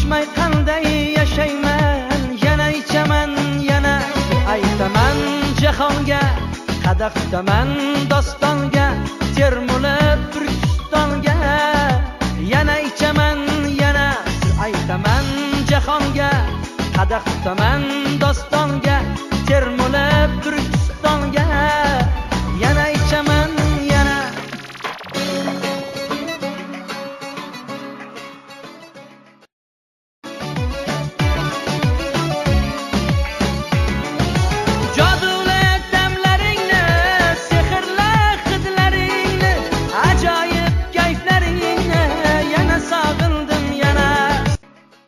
ichmay qanday yashayman, yana ichaman, yana aytaman jahonga, qadah tutaman dostonga, termulib Turkistonga. Yana ichaman, yana aytaman jahonga, qadah tutaman dostonga.